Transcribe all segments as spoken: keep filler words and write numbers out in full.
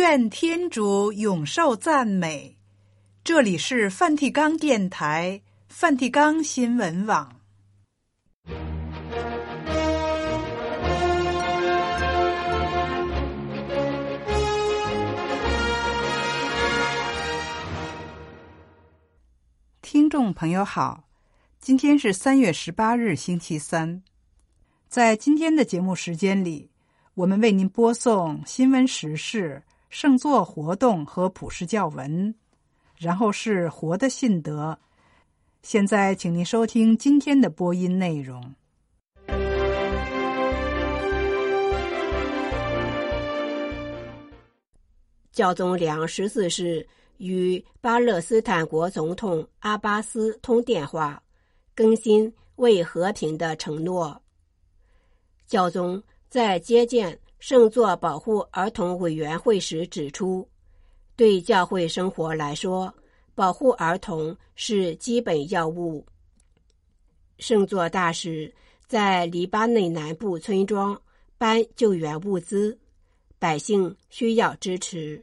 愿天主永受赞美。这里是梵蒂冈电台、梵蒂冈新闻网。听众朋友好，今天是三月十八日，星期三。在今天的节目时间里，我们为您播送新闻时事、圣座活动和普世教文，然后是活的信德。现在请您收听今天的播音内容。 教宗良十四世与巴勒斯坦国总统阿巴斯通电话，更新为和平的承诺。教宗在接见圣座保护儿童委员会时指出，对教会生活来说，保护儿童是基本要务。圣座大使在黎巴嫩南部村庄搬救援物资，百姓需要支持。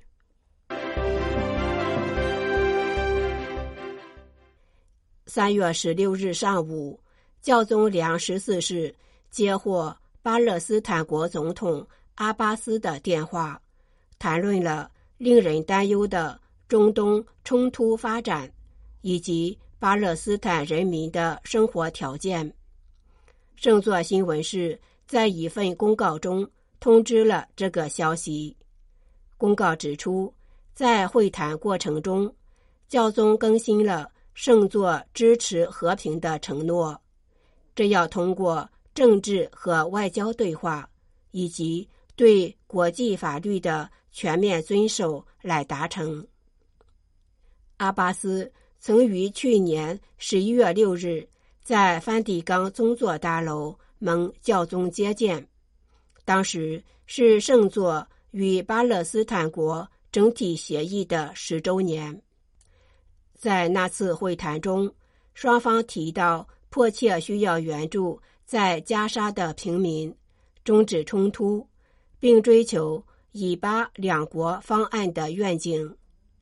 三月十六日上午，教宗良十四世接获巴勒斯坦国总统阿巴斯的电话，谈论了令人担忧的中东冲突发展以及巴勒斯坦人民的生活条件。圣座新闻室在一份公告中通知了这个消息。公告指出，在会谈过程中，教宗更新了圣座支持和平的承诺，这要通过政治和外交对话以及对国际法律的全面遵守来达成。阿巴斯曾于去年十一月六日在梵蒂冈宗座大楼蒙教宗接见，当时是圣座与巴勒斯坦国整体协议的十周年。在那次会谈中，双方提到迫切需要援助在加沙的平民，终止冲突，并追求以巴两国方案的愿景。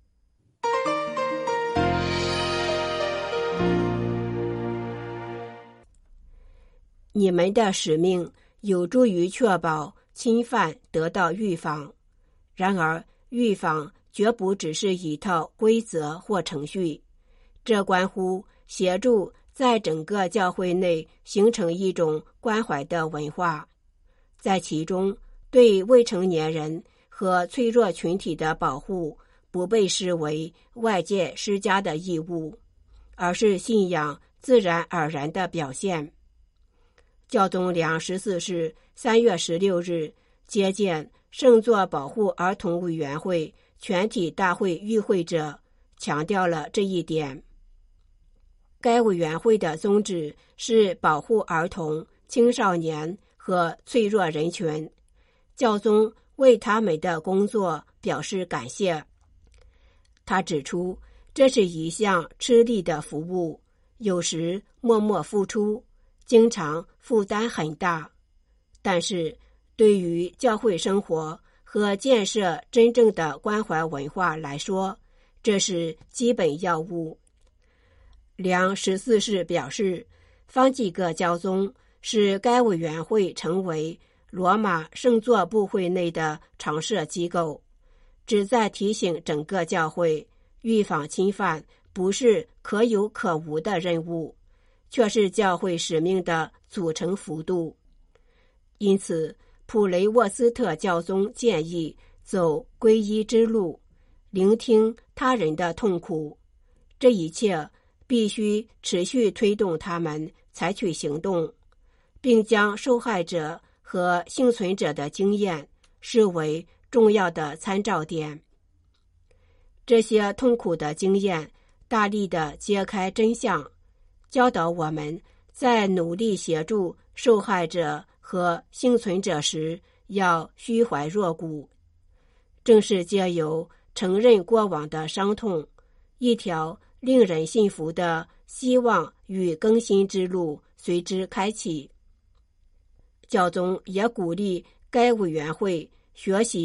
你们的使命有助于确保侵犯得到预防，然而预防绝不只是一套规则或程序，这关乎协助在整个教会内形成一种关怀的文化，在其中对未成年人和脆弱群体的保护不被视为外界施加的义务，而是信仰自然而然的表现。教宗良十四世三月十六日接见圣座保护儿童委员会全体大会与会者，强调了这一点。该委员会的宗旨是保护儿童、青少年和脆弱人群，教宗为他们的工作表示感谢。他指出，这是一项吃力的服务，有时默默付出，经常负担很大，但是对于教会生活和建设真正的关怀文化来说，这是基本要务。良十四世表示，方济各教宗使该委员会成为罗马圣座部会内的常设机构，旨在提醒整个教会，预防侵犯不是可有可无的任务，却是教会使命的组成幅度。因此，普雷沃斯特教宗建议走皈依之路，聆听他人的痛苦。这一切必须持续推动他们采取行动，并将受害者和幸存者的经验视为重要的参照点。这些痛苦的经验大力地揭开真相，教导我们在努力协助受害者和幸存者时要虚怀若谷。正是借由承认过往的伤痛，一条令人信服的希望与更新之路随之开启。教宗也鼓励该委员会学习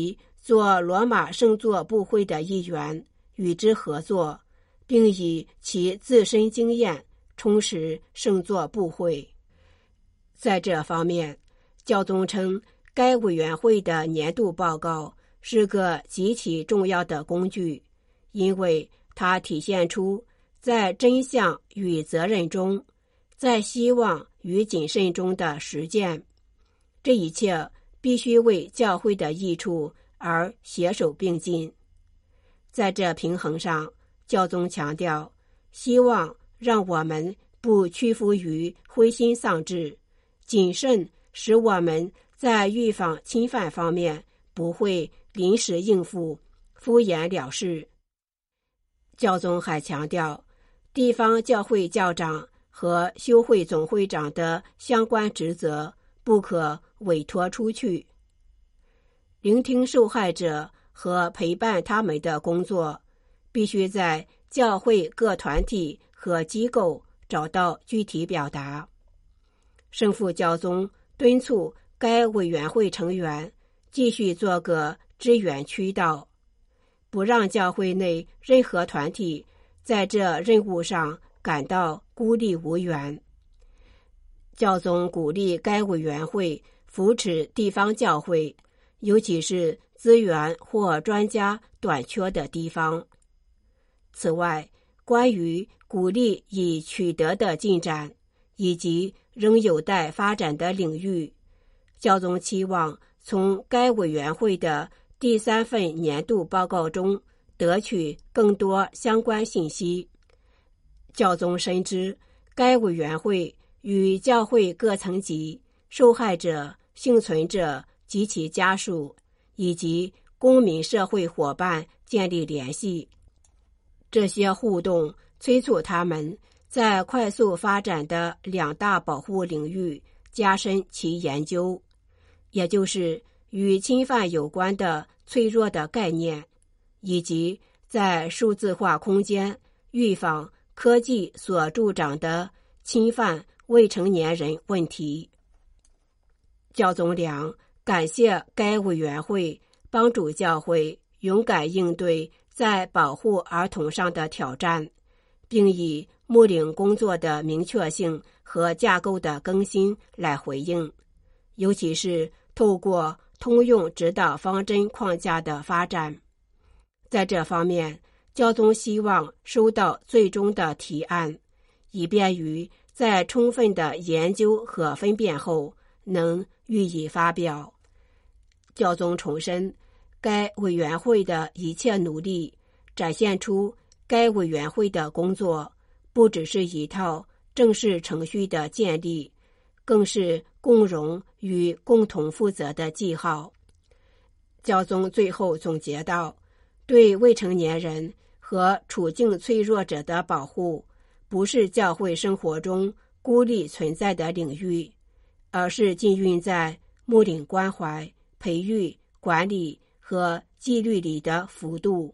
做罗马圣座部会的一员，与之合作，并以其自身经验充实圣座部会。在这方面，教宗称该委员会的年度报告是个极其重要的工具，因为它体现出在真相与责任中，在希望与谨慎中的实践。这一切必须为教会的益处而携手并进。在这平衡上，教宗强调，希望让我们不屈服于灰心丧志，谨慎使我们在预防侵犯方面不会临时应付、敷衍了事。教宗还强调，地方教会教长和修会总会长的相关职责不可委托出去。聆听受害者和陪伴他们的工作，必须在教会各团体和机构找到具体表达。圣父教宗敦促该委员会成员继续做个支援渠道，不让教会内任何团体在这任务上感到孤立无援。教宗鼓励该委员会扶持地方教会，尤其是资源或专家短缺的地方。此外，关于鼓励已取得的进展以及仍有待发展的领域，教宗期望从该委员会的第三份年度报告中得取更多相关信息。教宗深知该委员会与教会各层级、受害者、幸存者及其家属以及公民社会伙伴建立联系，这些互动催促他们在快速发展的两大保护领域加深其研究，也就是与侵犯有关的脆弱的概念，以及在数字化空间预防科技所助长的侵犯未成年人问题。教宗良感谢该委员会帮助教会勇敢应对在保护儿童上的挑战，并以牧领工作的明确性和架构的更新来回应，尤其是透过通用指导方针框架的发展。在这方面，教宗希望收到最终的提案，以便于在充分的研究和分辨后能予以发表。教宗重申，该委员会的一切努力展现出该委员会的工作不只是一套正式程序的建立，更是共荣与共同负责的记号。教宗最后总结道，对未成年人和处境脆弱者的保护不是教会生活中孤立存在的领域，而是浸润在牧领关怀、培育、管理和纪律里的幅度。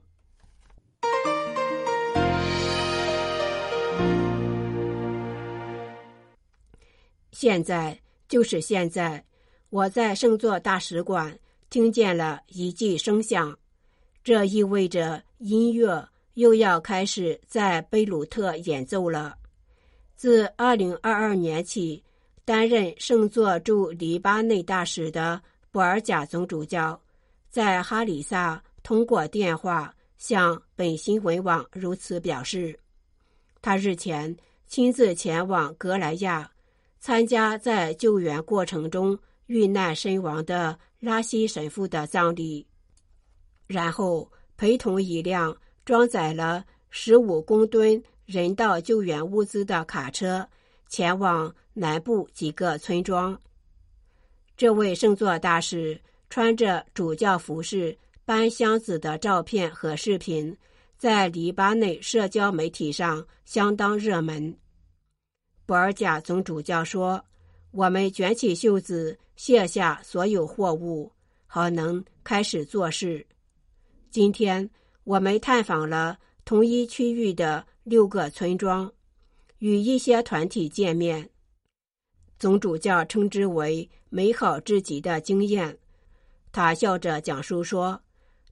现在就是现在，我在圣座大使馆听见了一记声响，这意味着音乐又要开始在贝鲁特演奏了。自二零二二年起，担任圣座驻黎巴嫩大使的博尔贾总主教在哈里萨通过电话向本新闻网如此表示。他日前亲自前往格莱亚，参加在救援过程中遇难身亡的拉希神父的葬礼，然后陪同一辆装载了十五公吨人道救援物资的卡车前往南部几个村庄。这位圣座大使穿着主教服饰搬箱子的照片和视频在黎巴嫩社交媒体上相当热门。博尔贾总主教说，我们卷起袖子卸下所有货物，好能开始做事。今天我们探访了同一区域的六个村庄，与一些团体见面。总主教称之为美好至极的经验。他笑着讲述说，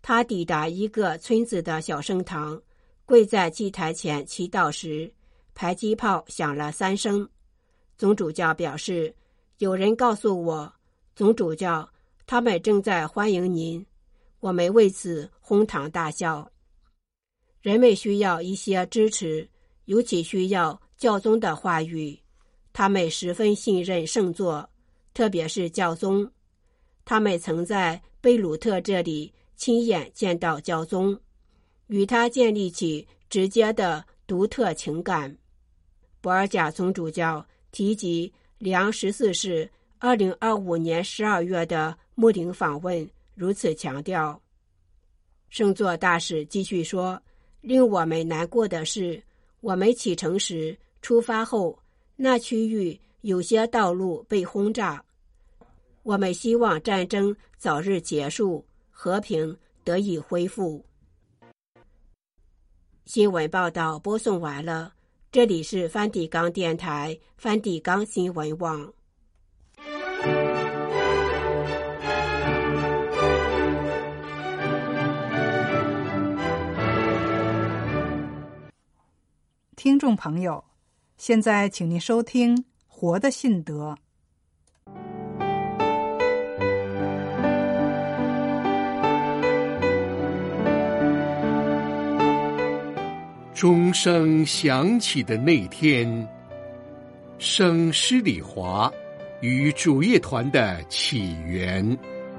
他抵达一个村子的小圣堂，跪在祭台前祈祷时，迫击炮响了三声。总主教表示，有人告诉我，总主教，他们正在欢迎您。我们为此哄堂大笑。人们需要一些支持，尤其需要教宗的话语。他们十分信任圣座，特别是教宗。他们曾在贝鲁特这里亲眼见到教宗，与他建立起直接的独特情感。博尔贾总主教提及良十四世二零二五年十二月的穆林访问，如此强调。圣座大使继续说，令我们难过的是，我们启程时出发后，那区域有些道路被轰炸。我们希望战争早日结束，和平得以恢复。新闻报道播送完了，这里是梵蒂冈电台梵蒂冈新闻网。 听众朋友，现在请您收听《活的信德》。 钟声响起的那天，圣施礼华与主业团的起源。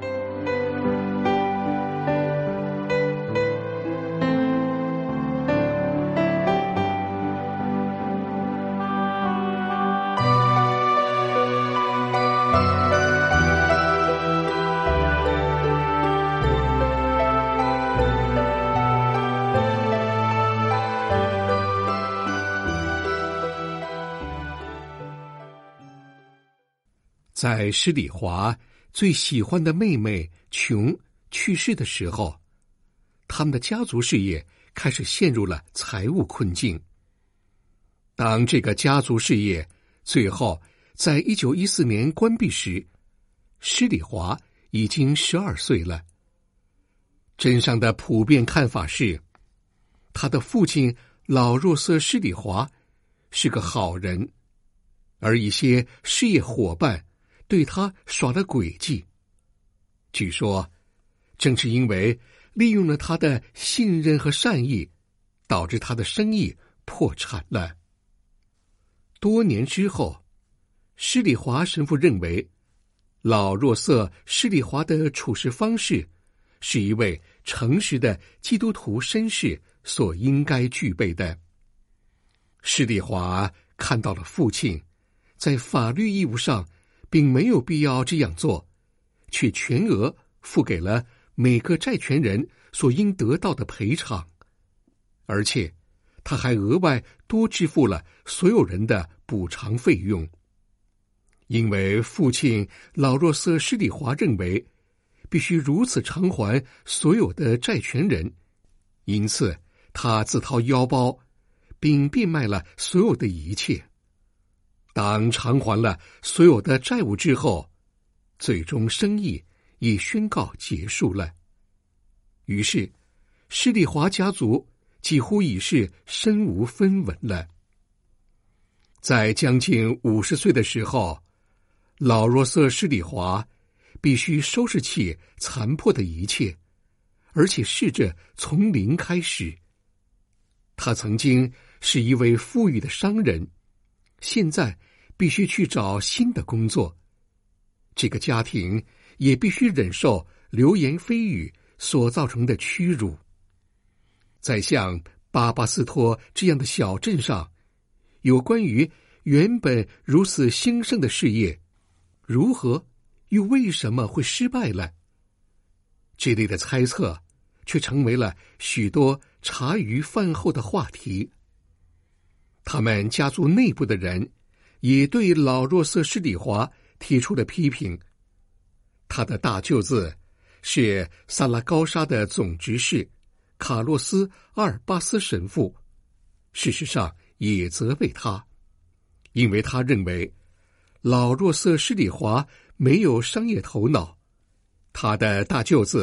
在施礼华最喜欢的妹妹琼去世的时候，他们的家族事业开始陷入了财务困境。当这个家族事业最后在一九一四年关闭时，施礼华已经十二岁了。镇上的普遍看法是，他的父亲老若瑟施礼华是个好人，而一些事业伙伴对他耍了诡计。据说，正是因为利用了他的信任和善意，导致他的生意破产了。多年之后，施礼华神父认为，老若瑟施礼华的处事方式是一位诚实的基督徒绅士所应该具备的。施礼华看到了父亲在法律义务上并没有必要这样做，却全额付给了每个债权人所应得到的赔偿，而且他还额外多支付了所有人的补偿费用。因为父亲老若瑟施礼华认为必须如此偿还所有的债权人，因此他自掏腰包，并变卖了所有的一切。当偿还了所有的债务之后，最终生意也宣告结束了。于是施礼华家族几乎已是身无分文了。在将近五十岁的时候，老若瑟施礼华必须收拾起残破的一切，而且试着从零开始。他曾经是一位富裕的商人，现在必须去找新的工作。这个家庭也必须忍受流言蜚语所造成的屈辱。在像巴巴斯托这样的小镇上，有关于原本如此兴盛的事业，如何又为什么会失败了？这类的猜测却成为了许多茶余饭后的话题。他们家族内部的人也对老若瑟施礼华提出了批评。他的大舅子是萨拉高沙的总执事卡洛斯·阿尔巴斯神父，事实上也责备他，因为他认为老若瑟施礼华没有商业头脑。他的大舅子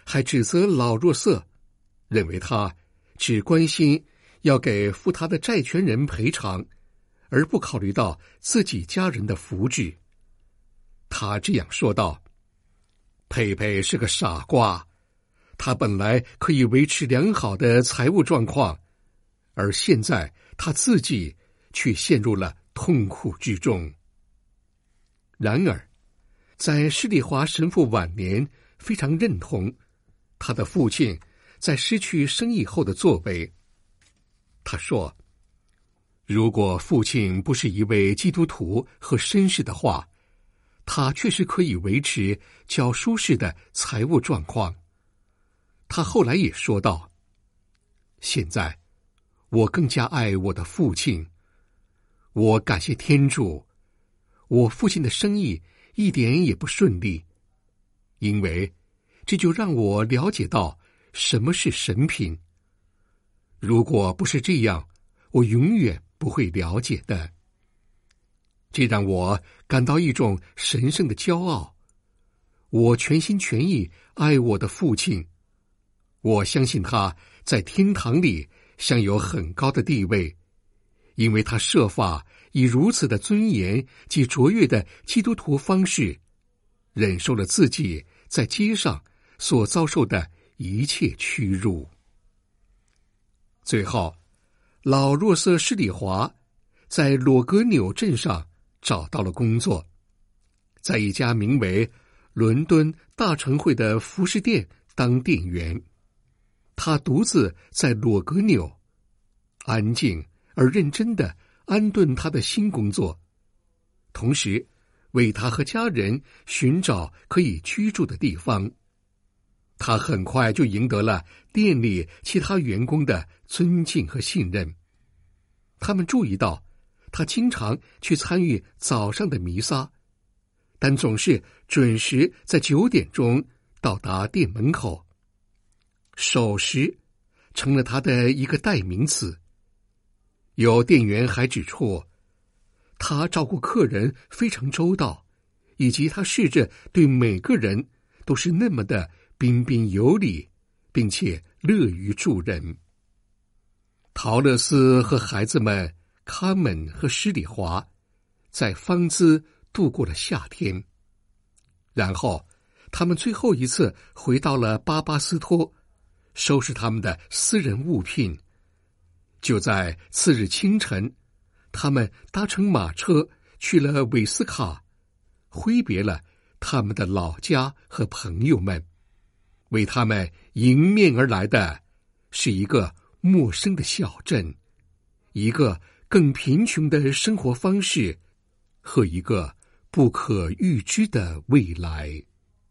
还指责老若瑟，认为他只关心要给付他的债权人赔偿，而不考虑到自己家人的福祉。他这样说道：佩佩是个傻瓜，他本来可以维持良好的财务状况，而现在他自己却陷入了痛苦之中。然而，在施礼华神父晚年非常认同他的父亲在失去生意后的作为。他说，如果父亲不是一位基督徒和绅士的话，他确实可以维持较舒适的财务状况。他后来也说道，现在我更加爱我的父亲，我感谢天主，我父亲的生意一点也不顺利，因为这就让我了解到什么是神品。如果不是这样，我永远不会了解的。这让我感到一种神圣的骄傲。我全心全意爱我的父亲，我相信他在天堂里享有很高的地位，因为他设法以如此的尊严及卓越的基督徒方式，忍受了自己在街上所遭受的一切屈辱。最后，老若瑟施礼华在罗格纽镇上找到了工作，在一家名为伦敦大城会的服饰店当店员。他独自在罗格纽安静而认真地安顿他的新工作，同时为他和家人寻找可以居住的地方。他很快就赢得了店里其他员工的尊敬和信任。他们注意到他经常去参与早上的弥撒，但总是准时在九点钟到达店门口。守时成了他的一个代名词。有店员还指出，他照顾客人非常周到，以及他试着对每个人都是那么的彬彬有礼，并且乐于助人。陶乐斯和孩子们卡门和施礼华在方兹度过了夏天，然后他们最后一次回到了巴巴斯托，收拾他们的私人物品。就在次日清晨，他们搭乘马车去了韦斯卡，挥别了他们的老家和朋友们。为他们迎面而来的是一个陌生的小镇，一个更贫穷的生活方式和一个不可预知的未来。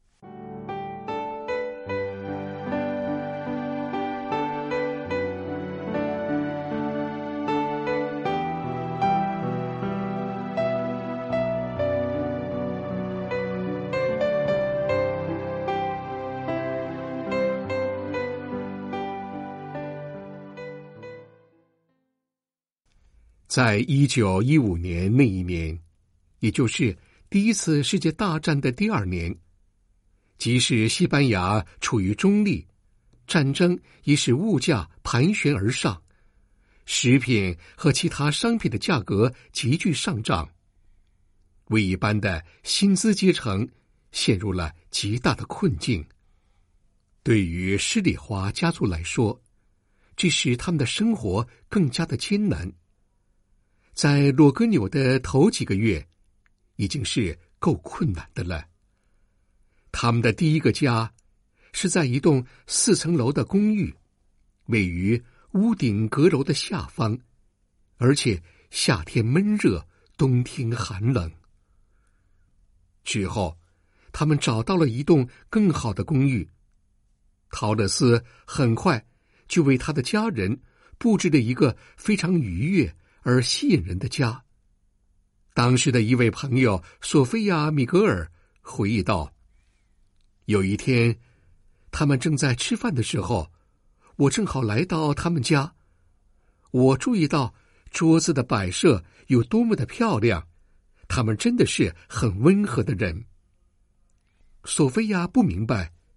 在一九一五年那一年，也就是第一次世界大战的第二年，即使西班牙处于中立，战争已使物价盘旋而上，食品和其他商品的价格急剧上涨，为一般的薪资阶层陷入了极大的困境。对于施礼华家族来说，这使他们的生活更加的艰难。在罗格纽的头几个月已经是够困难的了。他们的第一个家是在一栋四层楼的公寓，位于屋顶阁楼的下方，而且夏天闷热，冬天寒冷。之后他们找到了一栋更好的公寓，陶乐斯很快就为他的家人布置了一个非常愉悦而吸引人的家。当时的一位朋友索菲亚·米格尔回忆道，有一天他们正在吃饭的时候，我正好来到他们家。我注意到桌子的摆设有多么的漂亮，他们真的是很温和的人。索菲亚不明白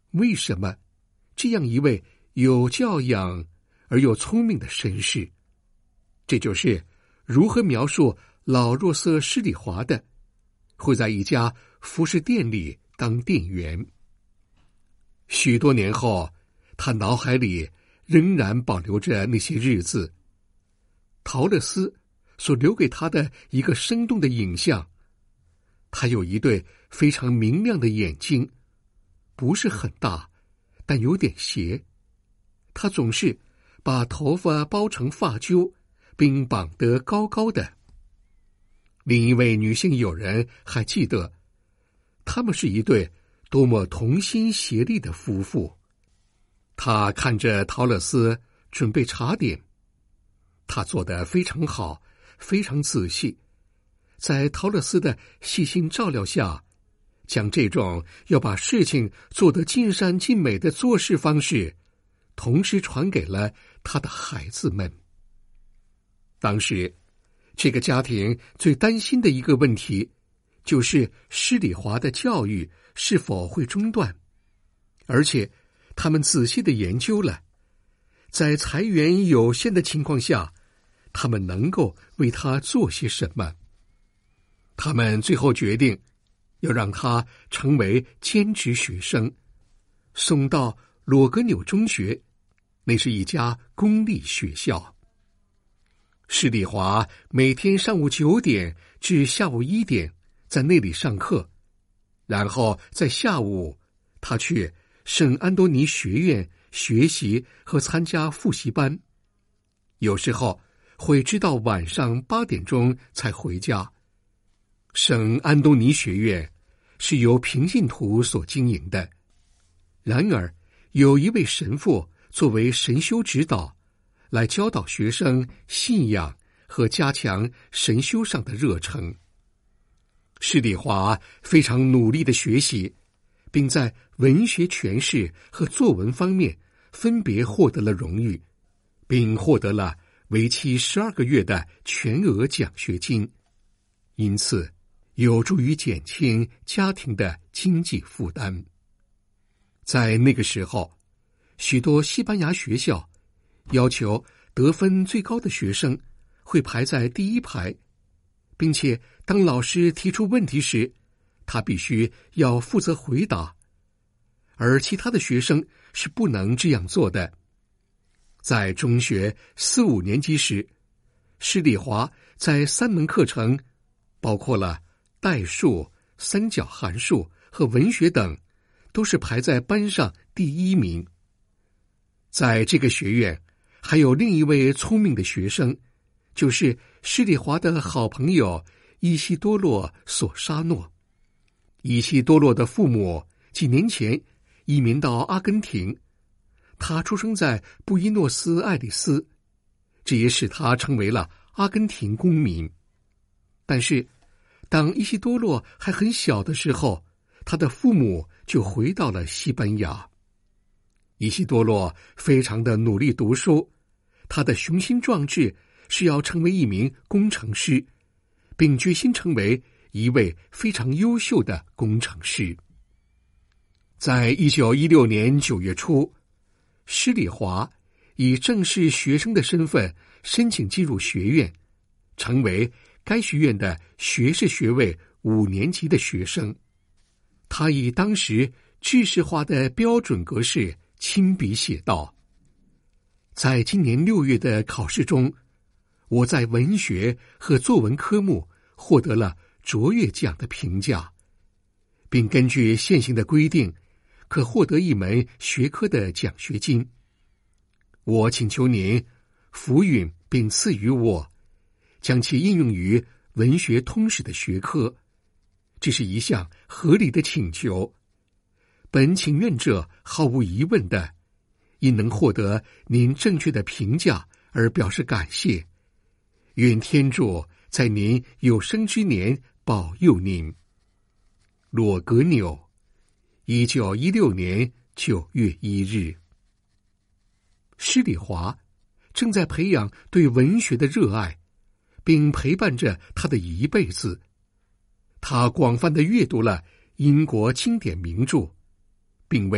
为什么这样一位有教养而又聪明的绅士，这就是如何描述老若瑟·施里华的，会在一家服饰店里当店员。许多年后，他脑海里仍然保留着那些日子，陶乐斯所留给他的一个生动的影像。他有一对非常明亮的眼睛，不是很大，但有点斜。他总是把头发包成发揪，并绑得高高的。另一位女性友人还记得，他们是一对多么同心协力的夫妇。他看着陶乐斯准备茶点，他做得非常好，非常仔细。在陶乐斯的细心照料下，将这种要把事情做得尽善尽美的做事方式，同时传给了他的孩子们。当时，这个家庭最担心的一个问题，就是施里华的教育是否会中断，而且他们仔细地研究了，在财源有限的情况下，他们能够为他做些什么。他们最后决定要让他成为兼职学生，送到罗格纽中学，那是一家公立学校。施里华每天上午九点至下午一点在那里上课，然后在下午他去圣安东尼学院学习和参加复习班，有时候会直到晚上八点钟才回家。圣安东尼学院是由平信徒所经营的，然而有一位神父作为神修指导，来教导学生信仰和加强神修上的热忱。施里华非常努力的学习，并在文学诠释和作文方面分别获得了荣誉，并获得了为期十二个月的全额奖学金，因此有助于减轻家庭的经济负担。在那个时候，许多西班牙学校要求得分最高的学生会排在第一排，并且当老师提出问题时，他必须要负责回答，而其他的学生是不能这样做的。在中学四五年级时，施里华在三门课程，包括了代数、三角函数和文学等，都是排在班上第一名。在这个学院，还有另一位聪明的学生，就是施里华的好朋友伊西多洛·索沙诺。伊西多洛的父母几年前移民到阿根廷，他出生在布宜诺斯艾利斯，这也使他成为了阿根廷公民。但是当伊西多洛还很小的时候，他的父母就回到了西班牙。伊西多洛非常的努力读书，他的雄心壮志是要成为一名工程师，并决心成为一位非常优秀的工程师。在一九一六年九月初，施里华以正式学生的身份申请进入学院，成为该学院的学士学位五年级的学生。他以当时制式化的标准格式亲笔写道：在今年六月的考试中，我在文学和作文科目获得了卓越奖的评价，并根据现行的规定可获得一门学科的奖学金。我请求您抚允并赐予我，将其应用于文学通史的学科，这是一项合理的请求。本请愿者毫无疑问的因能获得您正确的评价而表示感谢，愿天主在您有生之年保佑您。罗格纽，一九一六年九月一日。施里华正在培养对文学的热爱，并陪伴着他的一辈子。他广泛地阅读了英国经典名著，并为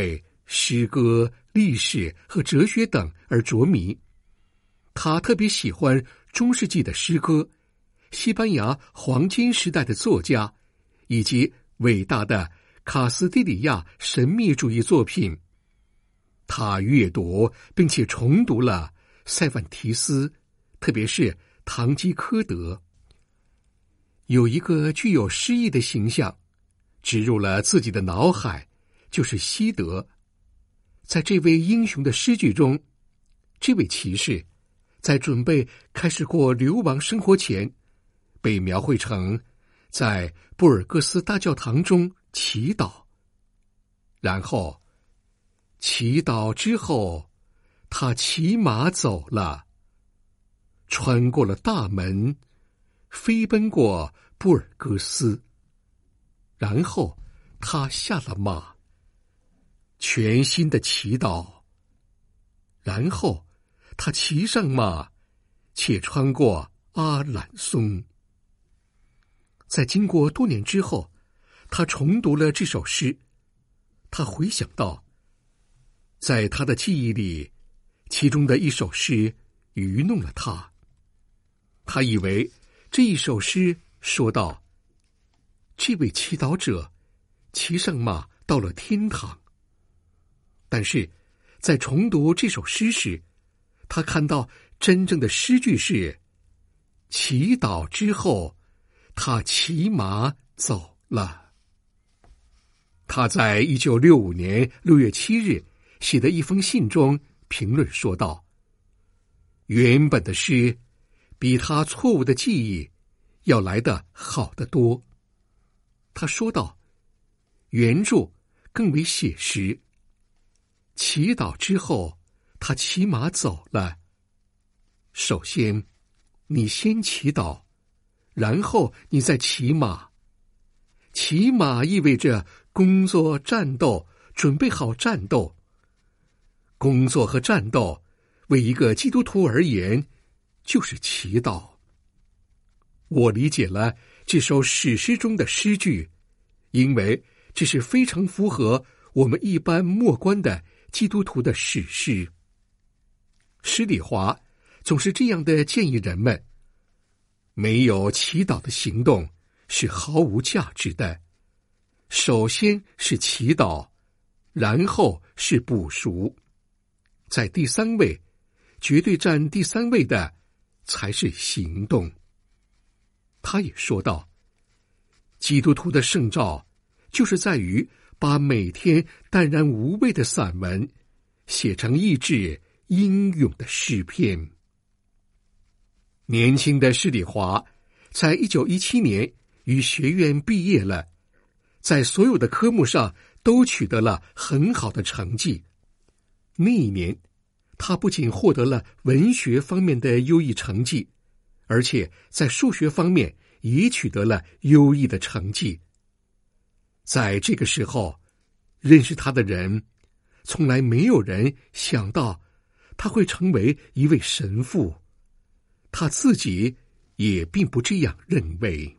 诗歌、历史和哲学等而着迷。他特别喜欢中世纪的诗歌、西班牙黄金时代的作家，以及伟大的卡斯蒂利亚神秘主义作品。他阅读并且重读了塞万提斯，特别是堂吉诃德。有一个具有诗意的形象植入了自己的脑海，就是西德。在这位英雄的诗句中，这位骑士在准备开始过流亡生活前，被描绘成在布尔戈斯大教堂中祈祷，然后祈祷之后，他骑马走了，穿过了大门，飞奔过布尔戈斯，然后他下了马，全心的祈祷，然后他骑上马，且穿过阿兰松。在经过多年之后，他重读了这首诗，他回想到在他的记忆里，其中的一首诗愚弄了他。他以为这一首诗说道，这位祈祷者骑上马到了天堂。但是在重读这首诗时，他看到真正的诗句是，祈祷之后，他骑马走了。他在一九六五年六月七日写的一封信中评论说道，原本的诗比他错误的记忆要来得好得多。他说道，原著更为写实。祈祷之后，他骑马走了。首先，你先祈祷，然后你再骑马。骑马意味着工作、战斗，准备好战斗。工作和战斗为一个基督徒而言就是祈祷。我理解了这首史诗中的诗句，因为这是非常符合我们一般默观的基督徒的史诗。施礼华总是这样的建议人们，没有祈祷的行动是毫无价值的。首先是祈祷，然后是补赎，在第三位，绝对占第三位的才是行动。他也说道，基督徒的圣召就是在于把每天淡然无味的散文写成意志英勇的诗篇。年轻的施礼华在一九一七年与学院毕业了，在所有的科目上都取得了很好的成绩。那一年，他不仅获得了文学方面的优异成绩，而且在数学方面也取得了优异的成绩。在这个时候，认识他的人，从来没有人想到他会成为一位神父，他自己也并不这样认为。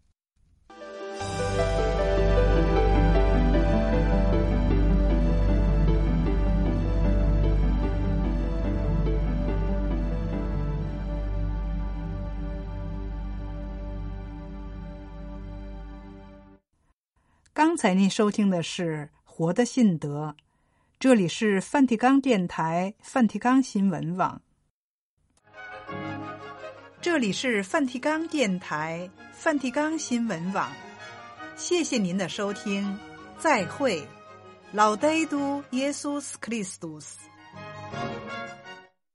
刚才您收听的是《活的信德》，这里是梵蒂冈电台梵蒂冈新闻网。这里是梵蒂冈电台梵蒂冈新闻网，谢谢您的收听，再会，老呆都耶稣斯克里斯多斯。